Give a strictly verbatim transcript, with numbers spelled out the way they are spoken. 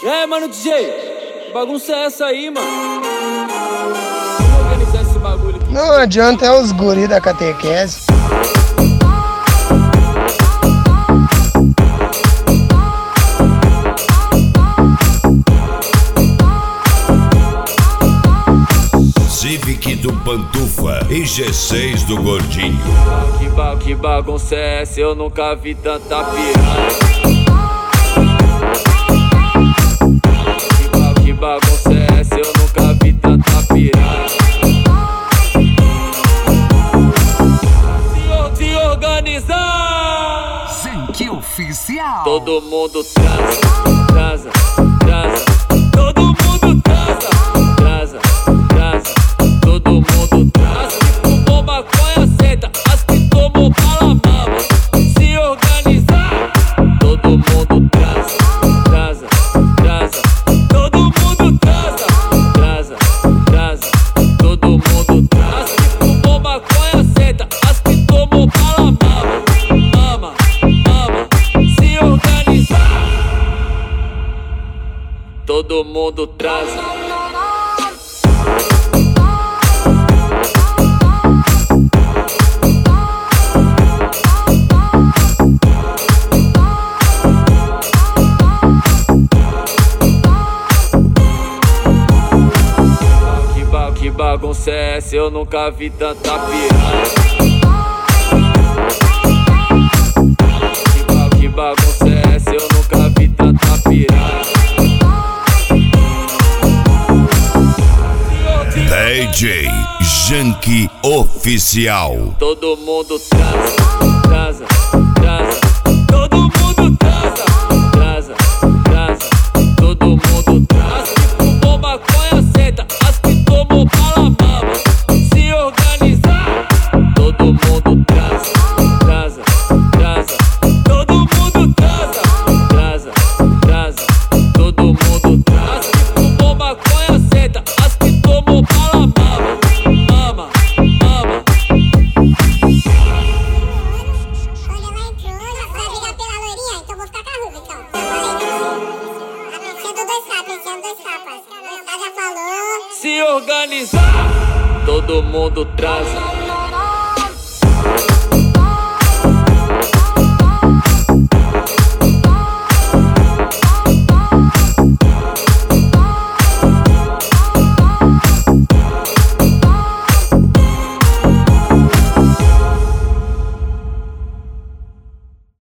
E aí, mano, D J, que bagunça é essa aí, mano? Vamos organizar esse bagulho aqui. Não adianta, é os guri da catequese. Civic do Pantufa e G seis do Gordinho. Que, ba que bagunça é essa? Eu nunca vi tanta piranha. Que, ba que bagunça é essa? Eu nunca vi tanta piranha. Se, se organizar, Zank Oficial. todo mundo transa, transa, transa. Todo mundo transa, transa, transa. Todo mundo transa. As que fumou maconha senta, as que tomou bala mama. Se organizar, todo mundo transa, transa, transa. Todo mundo transa, transa, transa. Todo mundo transa. As que fumou maconha senta, as que tomou bala mama. Mama, mama. Se organizar, todo mundo transa. Que bagunça é essa? Eu nunca vi tanta piranha. Que, ba que bagunça é essa? Eu nunca vi tanta piranha. D J Zank Oficial. Todo mundo transa, transa, transa. Todo mundo transa, transa, transa. Todo mundo transa. As que fumou maconha senta, as que tomou bala mama. Se organizar, todo mundo transa, transa, transa. Todo mundo transa, transa, transa. Todo mundo transa. As que fumou maconha senta, as que tomou bala mama. Mama, mama. Se organizar, todo mundo transa.